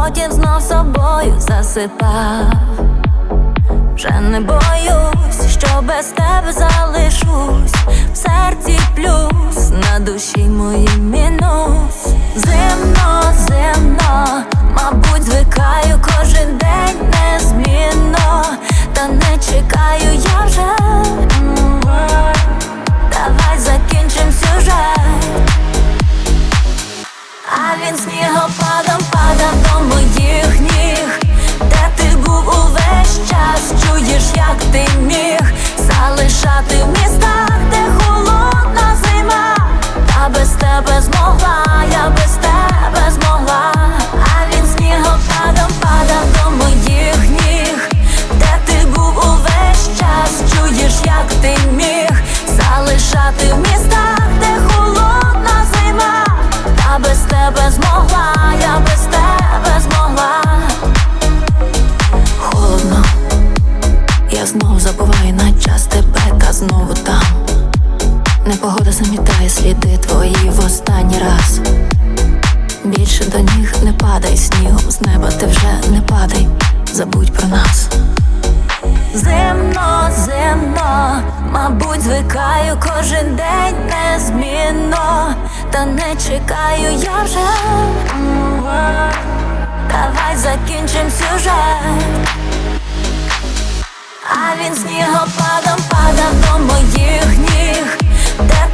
потім знов собою засипав. Вже не боюсь, що без тебе залишусь. В серці плюс, на душі моїй мінус. Зимно, зимно, мабуть, звикаю кожен день незмінно. Та не чекаю я вже. Давай закінчим сюжет. А він снігопадом падав до моїх ніг. Де ти був увесь час? Чуєш, як ти міг залишати в містах, де холодна зима? Та без тебе змогла, я без тебе змогла. А він снігопадом падав до моїх ніг. Де ти був увесь час? Чуєш, як ти міг залишати в містах, де холодна зима? Та без тебе змогла, я без тебе змогла. Холодно, я знов забуваю на час тебе, та знову там. Непогода замітає сліди твої в останній раз. Більше до ніг не падай снігом, з неба ти вже не падай, забудь про нас. Зимно, зимно, мабуть, звикаю кожен день незмінно. Та не чекаю я вже. Давай закінчим сюжет. А він снігопадом падав до моїх ніг. Де